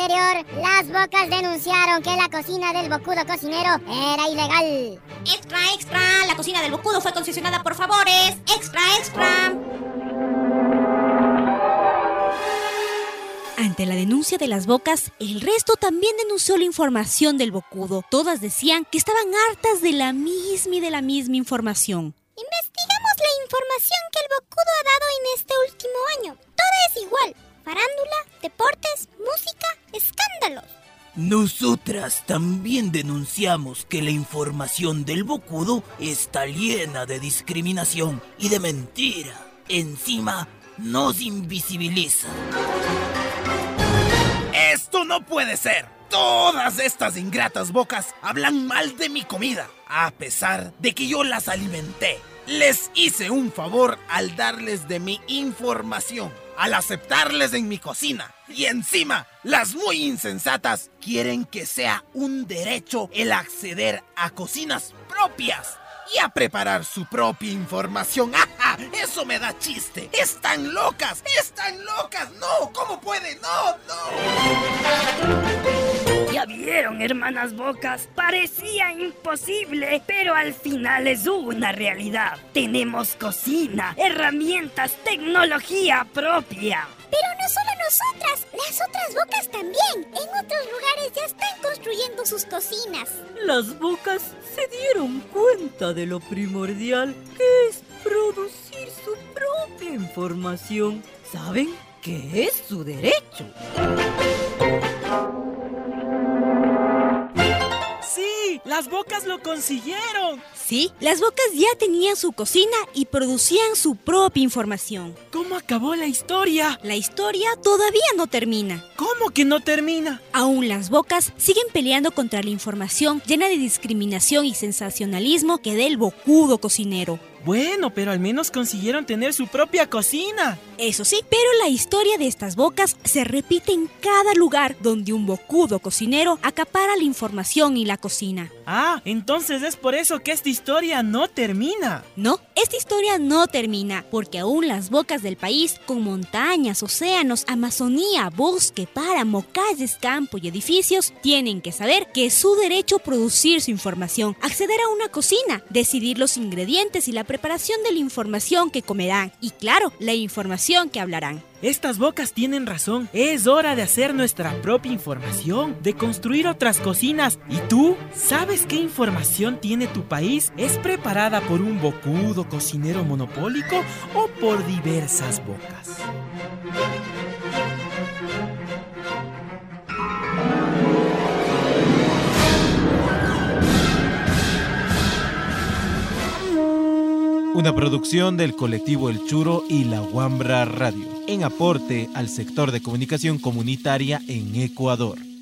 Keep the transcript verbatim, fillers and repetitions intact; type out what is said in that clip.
anterior, las Bocas denunciaron que la cocina del bocudo cocinero era ilegal. ¡Extra, extra! La cocina del bocudo fue concesionada por favores. ¡Extra, extra! Ante la denuncia de las Bocas, el resto también denunció la información del bocudo. Todas decían que estaban hartas de la misma y de la misma información. Investigamos la información que el bocudo ha dado en este último año. Todo es igual. Farándula, deportes, música, escándalos. Nosotras también denunciamos que la información del bocudo está llena de discriminación y de mentira. Encima, nos invisibiliza. ¡Esto no puede ser! Todas estas ingratas bocas hablan mal de mi comida, a pesar de que yo las alimenté. Les hice un favor al darles de mi información, al aceptarles en mi cocina. Y encima, las muy insensatas quieren que sea un derecho el acceder a cocinas propias y a preparar su propia información. ¡Ajá! ¡Eso me da chiste! ¡Están locas! ¡Están locas! ¡No! ¿Cómo puede? ¡No! ¡No! ¿Ya vieron, hermanas Bocas? Parecía imposible, pero al final es una realidad. Tenemos cocina, herramientas, tecnología propia. Pero no solo nosotras, las otras Bocas también. En otros lugares ya están construyendo sus cocinas. Las Bocas se dieron cuenta de lo primordial que es producir su propia información. Saben que es su derecho. ¡Sí! ¡Las Bocas lo consiguieron! Sí, las Bocas ya tenían su cocina y producían su propia información. ¿Cómo acabó la historia? La historia todavía no termina. ¿Cómo que no termina? Aún las Bocas siguen peleando contra la información llena de discriminación y sensacionalismo que da el bocudo cocinero. Bueno, pero al menos consiguieron tener su propia cocina. Eso sí, pero la historia de estas Bocas se repite en cada lugar donde un bocudo cocinero acapara la información y la cocina. Ah, entonces es por eso que esta historia no termina. No, esta historia no termina, porque aún las Bocas del país, con montañas, océanos, Amazonía, bosque, páramo, calles, campo y edificios, tienen que saber que es su derecho producir su información, acceder a una cocina, decidir los ingredientes y la preparación de la información que comerán y, claro, la información que hablarán. Estas Bocas tienen razón. Es hora de hacer nuestra propia información, de construir otras cocinas. ¿Y tú? ¿Sabes qué información tiene tu país? ¿Es preparada por un bocudo cocinero monopólico o por diversas Bocas? Una producción del colectivo El Churo y La Wambra Radio, en aporte al sector de comunicación comunitaria en Ecuador.